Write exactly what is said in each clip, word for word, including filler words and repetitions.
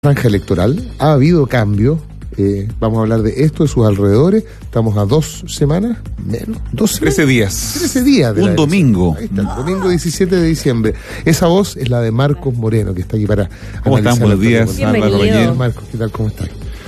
Franja electoral, ha habido cambio, eh, vamos a hablar de esto, de sus alrededores, estamos a dos semanas, menos, dos semanas. Trece días. Trece días. De Un domingo. Ahí está, el domingo diecisiete de diciembre. Esa voz es la de Marcos Moreno, que está aquí para ¿Cómo están? Buenos días, Álvaro Reyes. Marcos, ¿qué tal? ¿Cómo estás?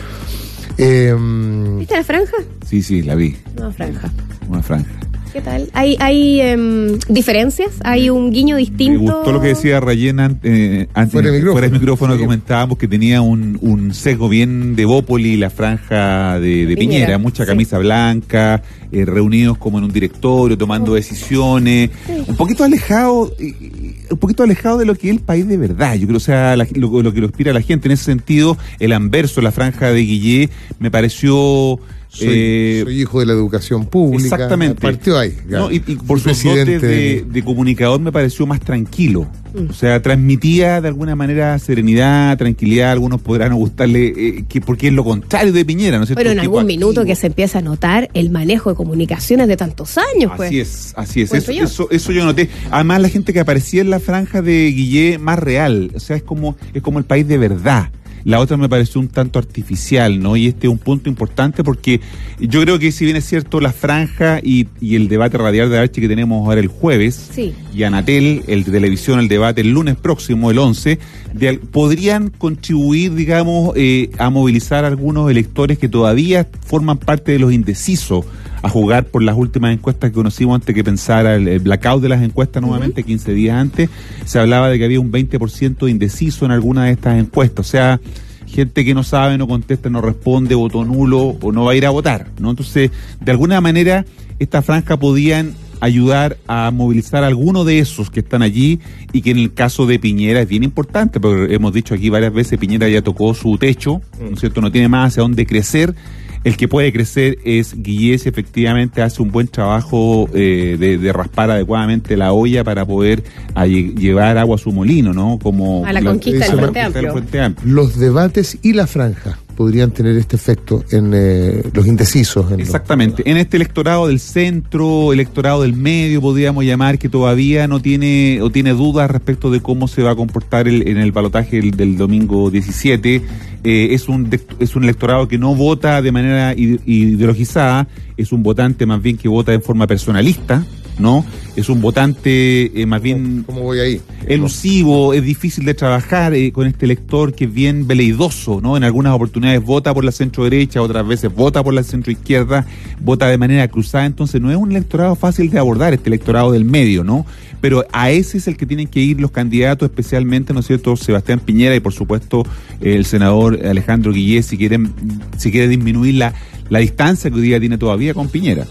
Eh, ¿Viste la franja? Sí, sí, la vi. No, franja. Una franja. ¿Qué tal? ¿Hay, hay um, diferencias? ¿Hay un guiño distinto? Me gustó lo que decía Rayén eh, antes, fuera de micrófono, fuera de micrófono sí. Que comentábamos que tenía un, un sesgo bien de Bópoli, la franja de, de Piñera, Piñera, mucha sí. camisa blanca, eh, reunidos como en un directorio, tomando Oh. decisiones, Sí. un poquito alejado, eh, un poquito alejado de lo que es el país de verdad. Yo creo, o sea, la- lo, lo que lo aspira la gente. En ese sentido, el anverso, la franja de Guillé, me pareció... soy, eh, soy hijo de la educación pública. Exactamente. Partió ahí. No, y, y por Fui sus dotes presidente de, de comunicador me pareció más tranquilo. Mm. O sea, transmitía de alguna manera serenidad, tranquilidad. Algunos podrán no gustarle, eh, que porque es lo contrario de Piñera, ¿no es cierto? Pero en Un tipo algún minuto activo. que se empieza a notar el manejo de comunicaciones de tantos años, pues. Así es, así es. Cuento Eso, yo. eso, eso yo noté. Además, la gente que aparecía en la franja de Guillé más real. O sea, es como, es como el país de verdad. La otra me pareció un tanto artificial, ¿no? Y este es un punto importante porque yo creo que si bien es cierto la franja y, y el debate radial de Archi que tenemos ahora el jueves, Sí. y Anatel, el de televisión, el debate el lunes próximo, el once, de al- podrían contribuir, digamos, eh, a movilizar a algunos electores que todavía forman parte de los indecisos a jugar por las últimas encuestas que conocimos antes que pensara el, el blackout de las encuestas nuevamente, quince días antes, se hablaba de que había un veinte por ciento de indeciso en alguna de estas encuestas, o sea, gente que no sabe, no contesta, no responde, votó nulo o no va a ir a votar, ¿no? Entonces, de alguna manera, esta franja podían ayudar a movilizar a alguno de esos que están allí y que en el caso de Piñera es bien importante, porque hemos dicho aquí varias veces, Piñera ya tocó su techo, ¿no es cierto? No tiene más hacia dónde crecer. El que puede crecer es Guillé, si efectivamente hace un buen trabajo eh, de, de raspar adecuadamente la olla para poder a lle- llevar agua a su molino, ¿no? Como A la conquista del Frente conquista del Amplio. Frente Amplio. Los debates y la franja podrían tener este efecto en eh, los indecisos. En los- Exactamente. En este electorado del centro, electorado del medio, podríamos llamar, que todavía no tiene o tiene dudas respecto de cómo se va a comportar el, en el balotaje del, del domingo diecisiete. Eh, es un de- es un electorado que no vota de manera ide- ideologizada, es un votante más bien que vota en forma personalista, ¿no? Es un votante eh, más bien ¿Cómo voy ahí? elusivo, es difícil de trabajar eh, con este elector que es bien veleidoso, ¿no? En algunas oportunidades vota por la centro derecha, otras veces vota por la centro izquierda, vota de manera cruzada, entonces no es un electorado fácil de abordar, este electorado del medio, ¿no? Pero a ese es el que tienen que ir los candidatos, especialmente, ¿no es cierto?, Sebastián Piñera y por supuesto eh, el senador Alejandro Guillé, si quieren, si quiere disminuir la, la distancia que hoy día tiene todavía con Piñera.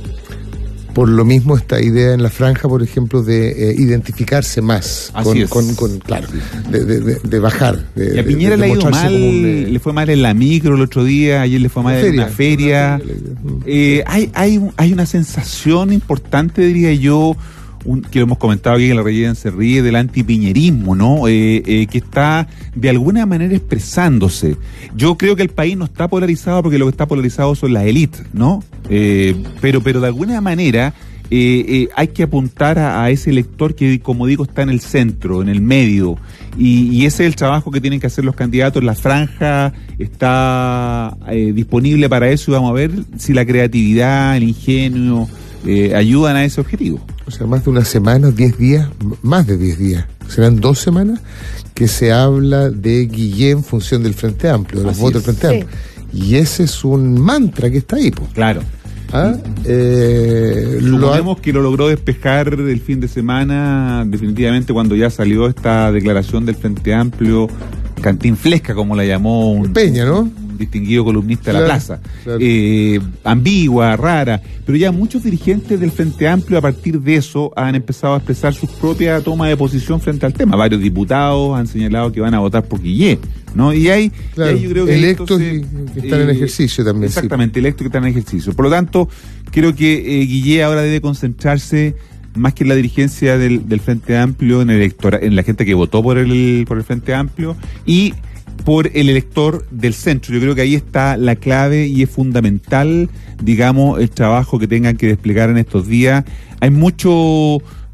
Por lo mismo, esta idea en la franja, por ejemplo, de eh, identificarse más Así con, es. con, con- claro, de, de- de- de bajar. De, Y a de- Piñera de le ha ido mostrarse mal, como un, eh, le fue mal en la micro el otro día, ayer le fue mal en una feria. Eh, hay, hay, un- hay una sensación importante, diría yo, un- que lo hemos comentado aquí, que la Reyes se ríe, del antipiñerismo, ¿no? Eh, eh, que está de alguna manera expresándose. Yo creo que el país no está polarizado porque lo que está polarizado son las élites, ¿no? Eh, pero, pero de alguna manera eh, eh, hay que apuntar a, a ese elector que, como digo, está en el centro, en el medio. Y, y ese es el trabajo que tienen que hacer los candidatos. La franja está eh, disponible para eso y vamos a ver si la creatividad, el ingenio eh, ayudan a ese objetivo. O sea, más de una semana, diez días, m- más de diez días, serán dos semanas que se habla de Guillé en función del Frente Amplio, de los Así votos del es. Frente Amplio. Y ese es un mantra que está ahí, pues. Claro. ¿Ah? Eh, lo ha- Suponemos que lo logró despejar el fin de semana, definitivamente, cuando ya salió esta declaración del Frente Amplio, cantinflesca, como la llamó un, Peña, ¿no? un distinguido columnista de Claro, la plaza. claro. Eh, ambigua, rara, pero ya muchos dirigentes del Frente Amplio a partir de eso han empezado a expresar su propia toma de posición frente al tema. Varios diputados han señalado que van a votar por Guillé, ¿no? Y hay, Claro, y hay, yo creo que electos entonces, y- que están en ejercicio también, sí. Exactamente, electos que están en ejercicio. Por lo tanto, creo que eh, Guillé ahora debe concentrarse más que en la dirigencia del, del Frente Amplio, en el electora, en la gente que votó por el, por el Frente Amplio y por el elector del centro. Yo creo que ahí está la clave y es fundamental, digamos, el trabajo que tengan que desplegar en estos días. Hay mucho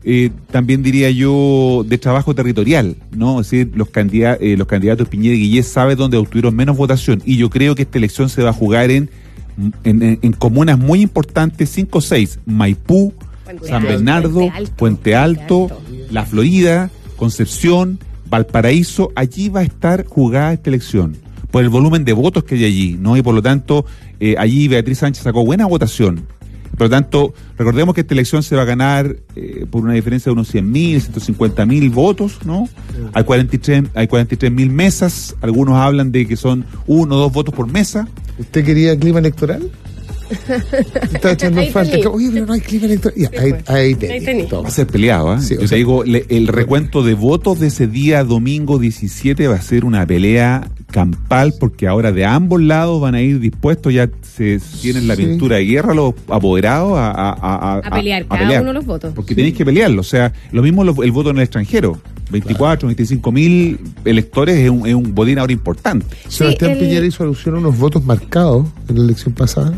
eh, también diría yo, de trabajo territorial, ¿no? Es decir, los, candida- eh, los candidatos Piñera y Guillé saben dónde obtuvieron menos votación, y yo creo que esta elección se va a jugar en, en, en, en comunas muy importantes, cinco o seis, Maipú, Puente San Alto, Bernardo, Puente Alto, Puente Alto, Puente Alto. La Florida, Concepción, Valparaíso. Allí va a estar jugada esta elección por el volumen de votos que hay allí, ¿no? Y por lo tanto, eh, allí Beatriz Sánchez sacó buena votación. Por lo tanto, recordemos que esta elección se va a ganar eh, por una diferencia de unos cien mil, ciento cincuenta mil votos, ¿no? Hay cuarenta y tres, hay cuarenta y tres mil mesas, algunos hablan de que son uno o dos votos por mesa. ¿Usted quería clima electoral? Está echando Ahí falta. tení. Oye, pero no hay clima electoral. Ya, Sí, ahí, pues. ahí, Ahí tení. tení. Toma. Va a ser peleado, ¿eh? Sí, o Yo sea- te digo, le- el recuento de votos de ese día, domingo diecisiete, va a ser una pelea campal, porque ahora de ambos lados van a ir dispuestos, ya se tienen la Sí. pintura de guerra los apoderados a, a, a, A pelear cada pelear. uno de los votos. Porque tenéis que pelearlo, o sea, lo mismo lo- el voto en el extranjero. veinticuatro, veinticinco mil electores es un, es un botín ahora importante. Sebastián el- Piñera hizo alusión a unos votos marcados en la elección pasada.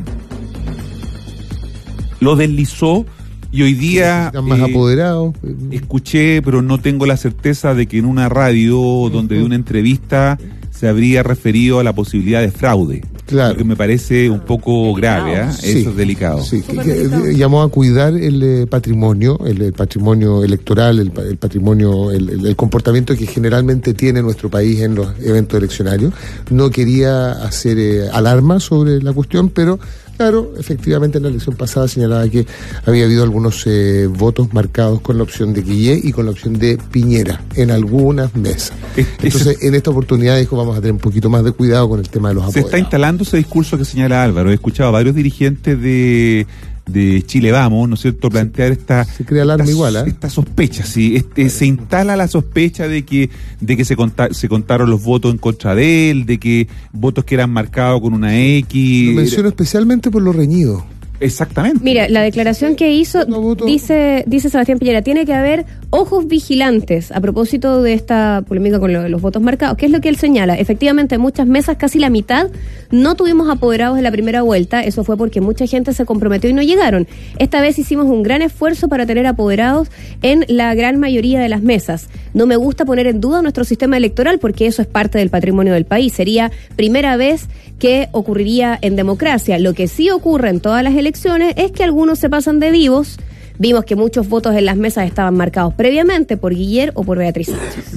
Lo deslizó y hoy día Necesitan más eh, apoderados. escuché, pero no tengo la certeza de que en una radio donde de una entrevista se habría referido a la posibilidad de fraude. Claro. Lo que me parece un poco grave, ¿ah? Sí, Eso es delicado. Sí, que- Súper que, delicado. eh, llamó a cuidar el eh, patrimonio, el, el patrimonio electoral, el, pa- el patrimonio, el, el- el comportamiento que generalmente tiene nuestro país en los eventos eleccionarios. No quería hacer eh, alarma sobre la cuestión, pero claro, efectivamente en la elección pasada señalaba que había habido algunos eh, votos marcados con la opción de Guillé y con la opción de Piñera en algunas mesas. Es- Entonces, en esta oportunidad dijo, vamos a tener un poquito más de cuidado con el tema de los Se apoderados. está instalando ese discurso que señala Álvaro. He escuchado a varios dirigentes de, de Chile Vamos, ¿no es cierto?, plantear esta... Se crea alarma esta, igual, ¿eh? Esta sospecha, sí. Este, se instala la sospecha de que de que se, conta- se contaron los votos en contra de él, de que votos que eran marcados con una X... Lo menciono especialmente por lo reñido. Exactamente. Mira, la declaración que hizo No voto. dice dice Sebastián Piñera, tiene que haber ojos vigilantes a propósito de esta polémica con lo de los votos marcados. ¿Qué es lo que él señala? Efectivamente, en muchas mesas, casi la mitad, no tuvimos apoderados en la primera vuelta. Eso fue porque mucha gente se comprometió y no llegaron. Esta vez hicimos un gran esfuerzo para tener apoderados en la gran mayoría de las mesas. No me gusta poner en duda nuestro sistema electoral porque eso es parte del patrimonio del país. Sería primera vez que ocurriría en democracia. Lo que sí ocurre en todas las elecciones es que algunos se pasan de vivos. Vimos que muchos votos en las mesas estaban marcados previamente por Guillermo o por Beatriz Sánchez.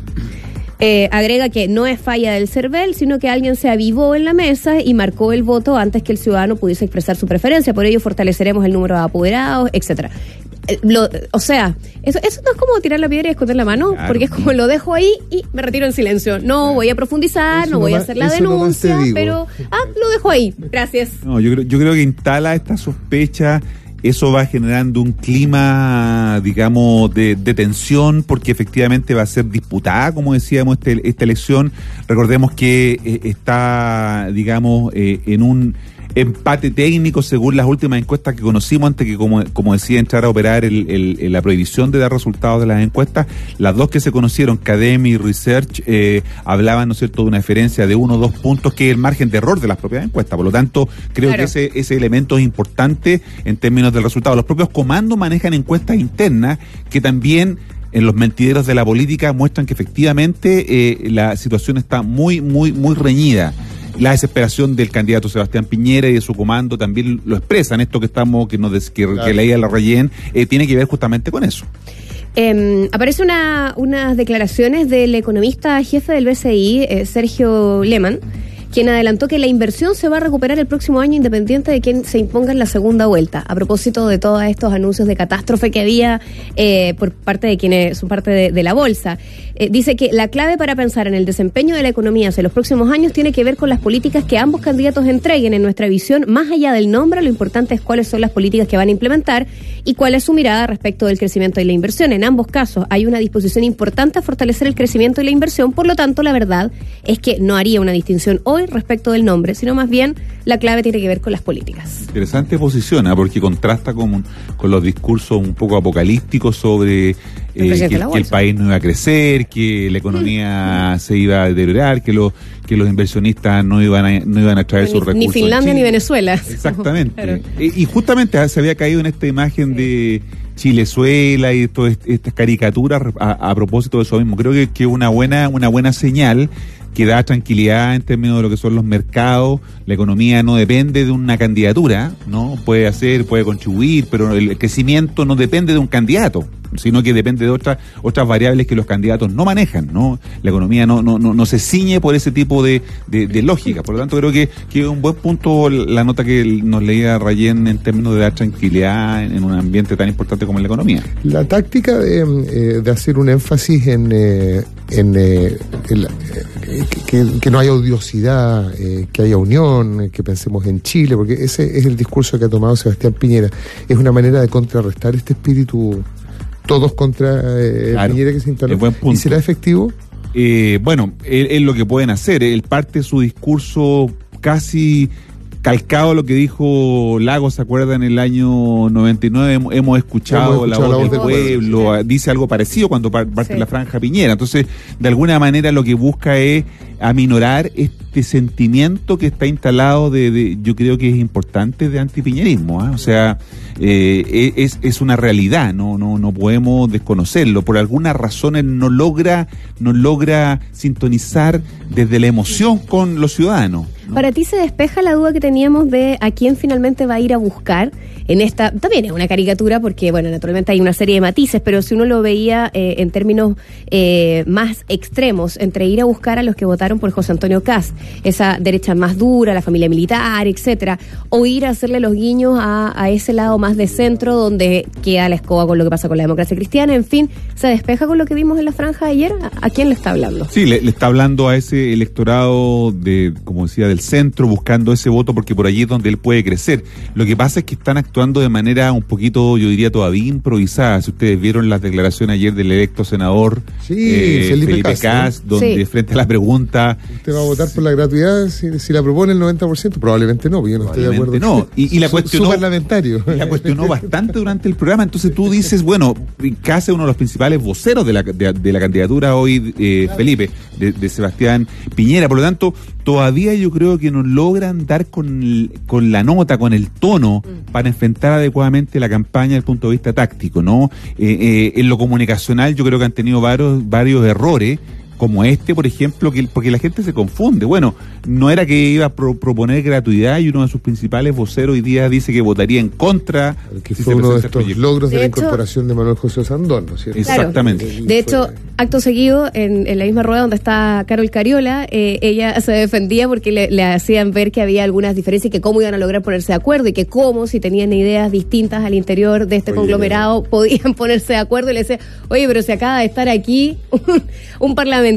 Eh, agrega que no es falla del CERVEL, sino que alguien se avivó en la mesa y marcó el voto antes que el ciudadano pudiese expresar su preferencia. Por ello fortaleceremos el número de apoderados, etcétera. Eh, lo- o sea, eso, eso no es como tirar la piedra y esconder la mano, Claro. porque es como lo dejo ahí y me retiro en silencio. No voy a profundizar, Eso no voy a nomás- hacer la eso nomás te denuncia, digo. pero ah, lo dejo ahí. Gracias. No, yo creo, yo creo que instala esta sospecha, eso va generando un clima, digamos, de, de tensión, porque efectivamente va a ser disputada, como decíamos, este, esta elección. Recordemos que eh, está, digamos, eh, en un empate técnico según las últimas encuestas que conocimos antes que, como, como decía, entrar a operar el, el- el- la prohibición de dar resultados de las encuestas. Las dos que se conocieron, Cademy y Research, eh, hablaban, ¿no es cierto?, de una diferencia de uno o dos puntos, que es el margen de error de las propias encuestas. Por lo tanto, creo Claro. que ese, ese elemento es importante en términos del resultado. Los propios comandos manejan encuestas internas que también, en los mentideros de la política, muestran que efectivamente eh, la situación está muy, muy, muy reñida. La desesperación del candidato Sebastián Piñera y de su comando también lo expresan. Esto que estamos, que nos des- que, Claro. que leía la Reyén, eh, tiene que ver justamente con eso. Eh, aparece una, unas declaraciones del economista jefe del B C I, eh, Sergio Lehmann, quien adelantó que la inversión se va a recuperar el próximo año independiente de quién se imponga en la segunda vuelta, a propósito de todos estos anuncios de catástrofe que había eh, por parte de quienes son parte de, de la bolsa. Eh, dice que la clave para pensar en el desempeño de la economía hacia los próximos años tiene que ver con las políticas que ambos candidatos entreguen. En nuestra visión, más allá del nombre, lo importante es cuáles son las políticas que van a implementar y cuál es su mirada respecto del crecimiento y la inversión. En ambos casos hay una disposición importante a fortalecer el crecimiento y la inversión, por lo tanto, la verdad es que no haría una distinción hoy respecto del nombre, sino más bien la clave tiene que ver con las políticas. Interesante posición, ¿ah? Porque contrasta con, con los discursos un poco apocalípticos sobre eh, presidente que, de la que el bolsa. país no iba a crecer, que la economía se iba a deteriorar, que, lo, que los inversionistas no iban a, no iban a traer sus Ni, recursos. ni en Finlandia Chile. ni Venezuela. Exactamente. Claro. Y, y justamente ah, se había caído en esta imagen de Chilezuela y todas estas caricaturas a, a propósito de eso mismo. Creo que es una buena, una buena señal que da tranquilidad en términos de lo que son los mercados. La economía no depende de una candidatura, ¿no? Puede hacer, puede contribuir, pero el crecimiento no depende de un candidato, sino que depende de otras otras variables que los candidatos no manejan, ¿no? La economía no no no, no se ciñe por ese tipo de, de, de lógica. Por lo tanto, creo que, que es un buen punto la nota que nos leía Rayén en términos de dar tranquilidad en, en un ambiente tan importante como la economía. La táctica de, eh, de hacer un énfasis en, eh, en, eh, en la, eh, que, que no haya odiosidad, eh, que haya unión, eh, que pensemos en Chile, porque ese es el discurso que ha tomado Sebastián Piñera. Es una manera de contrarrestar este espíritu todos contra eh, claro, Piñera que se instaló. ¿Y será efectivo? Eh, bueno, es, es lo que pueden hacer. Él parte su discurso casi calcado a lo que dijo Lagos, ¿se acuerdan? En el año noventa y nueve hemos, hemos, escuchado, hemos escuchado la voz, la voz del pueblo, pueblo. Sí. Dice algo parecido cuando parte sí. la franja Piñera. Entonces, de alguna manera lo que busca es aminorar este sentimiento que está instalado de, de yo creo que es importante, de antipiñerismo, ¿eh? O sea, eh, es, es una realidad, no, no, no podemos desconocerlo. Por algunas razones no logra, no logra sintonizar desde la emoción con los ciudadanos, ¿no? Para ti se despeja la duda que teníamos de a quién finalmente va a ir a buscar en esta, también es una caricatura porque, bueno, naturalmente hay una serie de matices, pero si uno lo veía eh, en términos eh, más extremos, entre ir a buscar a los que votaron por José Antonio Kast, esa derecha más dura, la familia militar, etcétera, o ir a hacerle los guiños a, a ese lado más de centro donde queda la escoba con lo que pasa con la democracia cristiana, en fin, ¿se despeja con lo que vimos en la franja de ayer? ¿A, a quién le está hablando? Sí, le, le está hablando a ese electorado de, como decía, del centro, buscando ese voto porque por allí es donde él puede crecer. Lo que pasa es que están actuando de manera un poquito, yo diría, todavía improvisada. Si ustedes vieron las declaraciones ayer del electo senador sí, eh, Felipe, Felipe Kast, donde sí. frente a la pregunta... ¿Usted va a votar por la gratuidad si, si la propone el noventa por ciento? Probablemente no, yo no estoy de acuerdo. No, y, y la cuestionó, su parlamentario. Y la cuestionó bastante durante el programa. Entonces tú dices, bueno, Kast es uno de los principales voceros de la, de, de la candidatura hoy, eh, claro. Felipe, de, de Sebastián Piñera. Por lo tanto, todavía yo creo que no logran dar con, con la nota, con el tono, mm. para enfrentar adecuadamente la campaña desde el punto de vista táctico, ¿no? Eh, eh, en lo comunicacional yo creo que han tenido varios, varios errores, como este, por ejemplo, que porque la gente se confunde. Bueno, no era que iba a pro, proponer gratuidad y uno de sus principales voceros hoy día dice que votaría en contra. Que si fue uno de estos logros de, de la hecho, incorporación de Manuel José Sandón, ¿no es cierto? Exactamente. Claro. De hecho, acto seguido, en, en la misma rueda donde está Carol Cariola, eh, ella se defendía porque le, le hacían ver que había algunas diferencias y que cómo iban a lograr ponerse de acuerdo y que cómo, si tenían ideas distintas al interior de este oye, conglomerado, oye. podían ponerse de acuerdo. Y le decía, oye, pero se acaba de estar aquí un, un parlamentario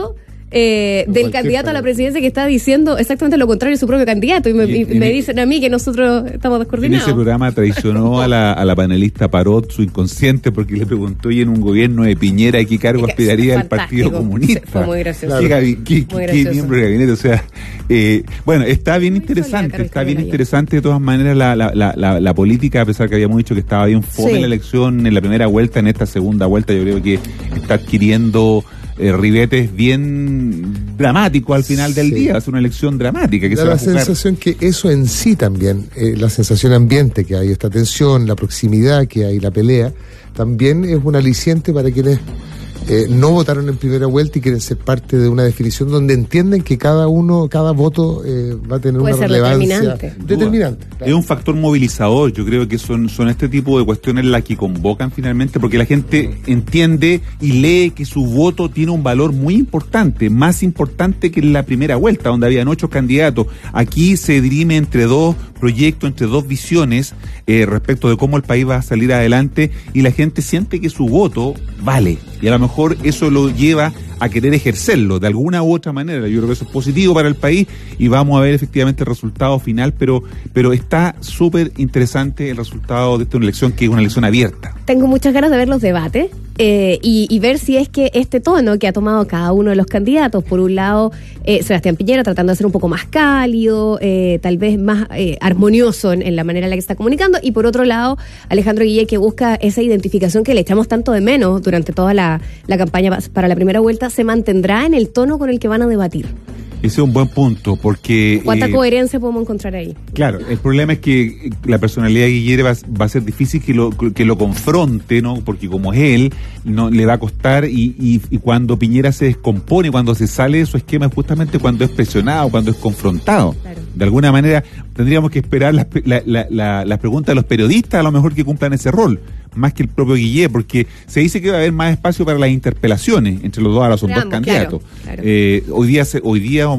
Eh, no, del candidato país. a la presidencia que está diciendo exactamente lo contrario de su propio candidato y me, y, y me dicen a mí que nosotros estamos descoordinados. En ese programa traicionó a la, a la panelista Parot su inconsciente porque le preguntó, y en un gobierno de Piñera, ¿qué cargo aspiraría el Partido Comunista? Fue muy gracioso. ¿Qué, gabi, qué, muy qué, qué miembro de gabinete? O sea, eh, bueno, está bien muy interesante, está bien interesante de todas maneras la, la, la, la, la política, a pesar que habíamos dicho que estaba bien fome sí. la elección en la primera vuelta, en esta segunda vuelta yo creo que está adquiriendo Eh, ribetes bien dramáticos al final del sí. día. Es una elección dramática que da se va la a jugar. Sensación que eso en sí también, eh, la sensación ambiente que hay, esta tensión, la proximidad que hay, la pelea, también es un aliciente para quienes eh, no votaron en primera vuelta y quieren ser parte de una definición donde entienden que cada uno, cada voto eh, va a tener Puede una ser relevancia determinante. determinante claro. Es un factor movilizador. Yo creo que son, son este tipo de cuestiones las que convocan finalmente, porque la gente entiende y lee que su voto tiene un valor muy importante, más importante que en la primera vuelta, donde habían ocho candidatos. Aquí se dirime entre dos proyectos, entre dos visiones eh, respecto de cómo el país va a salir adelante, y la gente siente que su voto vale, y a lo mejor eso lo lleva a querer ejercerlo de alguna u otra manera. Yo creo que eso es positivo para el país y vamos a ver efectivamente el resultado final, pero pero está súper interesante el resultado de esta elección, que es una elección abierta. Tengo muchas ganas de ver los debates eh, y, y ver si es que este tono que ha tomado cada uno de los candidatos, por un lado eh, Sebastián Piñera tratando de ser un poco más cálido, eh, tal vez más eh, armonioso en, en la manera en la que está comunicando, y por otro lado Alejandro Guillé, que busca esa identificación que le echamos tanto de menos durante toda la, la campaña para la primera vuelta. ¿Se mantendrá en el tono con el que van a debatir? Ese es un buen punto, porque... ¿Cuánta eh, coherencia podemos encontrar ahí? Claro, el problema es que la personalidad de Guillermo va, va a ser difícil que lo, que lo confronte, ¿no? Porque como es él, no le va a costar, y, y, y cuando Piñera se descompone, cuando se sale de su esquema, es justamente cuando es presionado, cuando es confrontado. Claro. De alguna manera, tendríamos que esperar las, la, la, la, las preguntas de los periodistas, a lo mejor que cumplan ese rol, más que el propio Guillermo, porque se dice que va a haber más espacio para las interpelaciones entre los dos, ahora son Veamos, dos candidatos. Claro, claro. Eh, hoy día, se, hoy día o,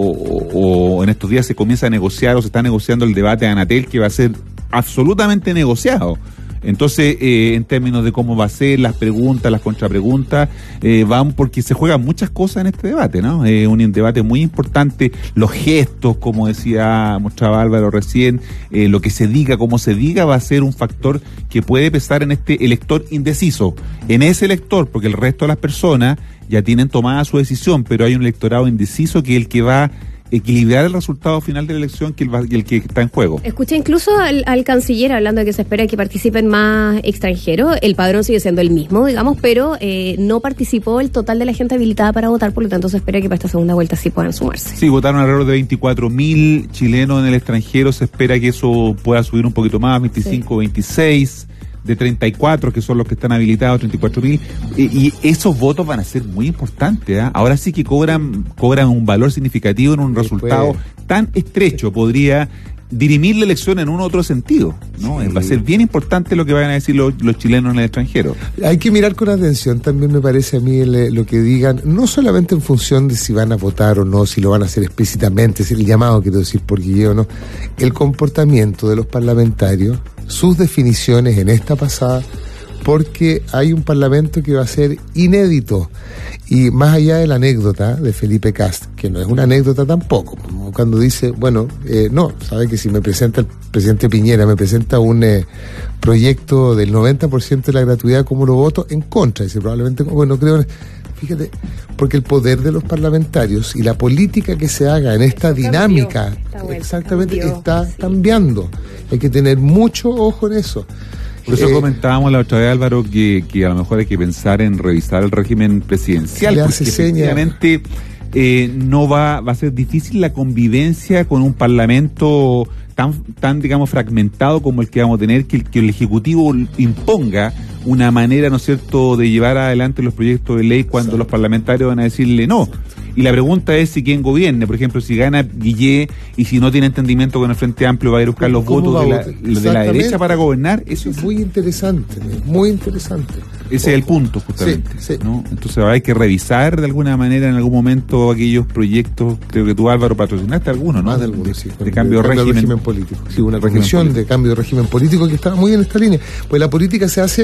o, o en estos días se comienza a negociar o se está negociando el debate de Anatel, que va a ser absolutamente negociado. Entonces, eh, en términos de cómo va a ser, las preguntas, las contrapreguntas, eh, van porque se juegan muchas cosas en este debate, ¿no? Es eh, un debate muy importante, los gestos, como decía, mostraba Álvaro recién, eh, lo que se diga, cómo se diga, va a ser un factor que puede pesar en este elector indeciso. En ese elector, porque el resto de las personas ya tienen tomada su decisión, pero hay un electorado indeciso que es el que va a equilibrar el resultado final de la elección, que el, el que está en juego. Escuché incluso al, al canciller hablando de que se espera que participen más extranjeros. El padrón sigue siendo el mismo, digamos, pero eh, no participó el total de la gente habilitada para votar, por lo tanto se espera que para esta segunda vuelta sí puedan sumarse. Sí, votaron alrededor de veinticuatro mil chilenos en el extranjero, se espera que eso pueda subir un poquito más, veinticinco, sí. veintiséis, de treinta y cuatro, que son los que están habilitados, treinta y cuatro mil, y, y esos votos van a ser muy importantes, ¿eh? Ahora sí que cobran cobran un valor significativo en un resultado Después, tan estrecho, podría dirimir la elección en un otro sentido, ¿no? Sí. Va a ser bien importante lo que vayan a decir los, los chilenos en el extranjero. Hay que mirar con atención, también me parece a mí el, lo que digan, no solamente en función de si van a votar o no, si lo van a hacer explícitamente, si el llamado, quiero decir, por Guillermo o no, el comportamiento de los parlamentarios, sus definiciones en esta pasada, porque hay un parlamento que va a ser inédito. Y más allá de la anécdota de Felipe Kast, que no es una anécdota tampoco, cuando dice, bueno, eh, no, sabe que si me presenta el presidente Piñera, me presenta un eh, proyecto del noventa por ciento de la gratuidad, ¿cómo lo voto? En contra, dice, probablemente, bueno, creo, fíjate, porque el poder de los parlamentarios y la política que se haga en esta dinámica, cambió, exactamente, cambió, está sí. cambiando. Hay que tener mucho ojo en eso. Por eso eh, comentábamos la otra vez, Álvaro, que, que a lo mejor hay que pensar en revisar el régimen presidencial, porque efectivamente eh, no va, va a ser difícil la convivencia con un parlamento tan, tan digamos, fragmentado como el que vamos a tener, que el, que el Ejecutivo imponga una manera, ¿no es cierto?, de llevar adelante los proyectos de ley cuando los parlamentarios van a decirle no. Y la pregunta es si quién gobierne. Por ejemplo, si gana Guillé y si no tiene entendimiento con el Frente Amplio, va a ir a buscar los votos de la, de la derecha para gobernar. Eso es muy interesante, muy interesante. Ese es el punto, justamente. Sí, sí. ¿no? Entonces hay que revisar de alguna manera en algún momento aquellos proyectos. Creo que tú, Álvaro, patrocinaste algunos, ¿no? Más de algunos, sí. De, de cambio de régimen. régimen político. Sí, una comisión de cambio de régimen político que está muy en esta línea. Pues la política se hace...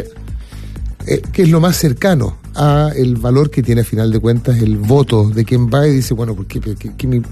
Eh, que es lo más cercano a el valor que tiene a final de cuentas el voto de quien va y dice, bueno, ¿por qué, qué, qué mi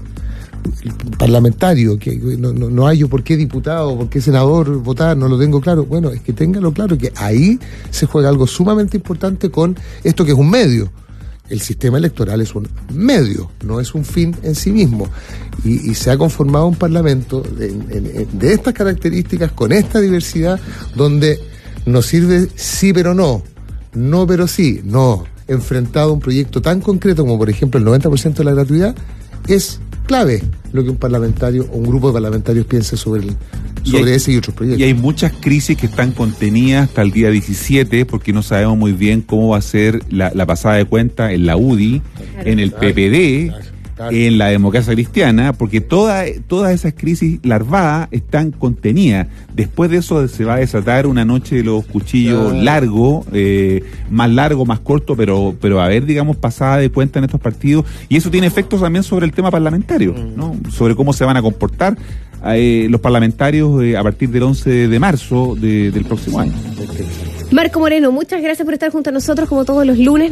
parlamentario, que no, no, no hay yo por qué diputado, por qué senador votar, no lo tengo claro? Bueno, es que téngalo claro, que ahí se juega algo sumamente importante con esto que es un medio. El sistema electoral es un medio, no es un fin en sí mismo. Y, y se ha conformado un parlamento de, de, de estas características, con esta diversidad, donde nos sirve sí pero no, no pero sí, no. Enfrentado a un proyecto tan concreto como por ejemplo el noventa por ciento de la gratuidad, es clave lo que un parlamentario o un grupo de parlamentarios piense sobre, el, sobre y hay, ese y otros proyectos. Y hay muchas crisis que están contenidas hasta el día diecisiete, porque no sabemos muy bien cómo va a ser la, la pasada de cuenta en la U D I, claro, en el P P D, claro, claro, en la democracia cristiana, porque toda, todas esas crisis larvadas están contenidas. Después de eso se va a desatar una noche de los cuchillos claro. largo, eh, más largo, más corto, pero pero a ver, digamos, pasada de cuenta en estos partidos, y eso tiene efectos también sobre el tema parlamentario, ¿no? Sobre cómo se van a comportar eh, los parlamentarios eh, a partir del once de marzo de, del próximo año. Marco Moreno, muchas gracias por estar junto a nosotros como todos los lunes.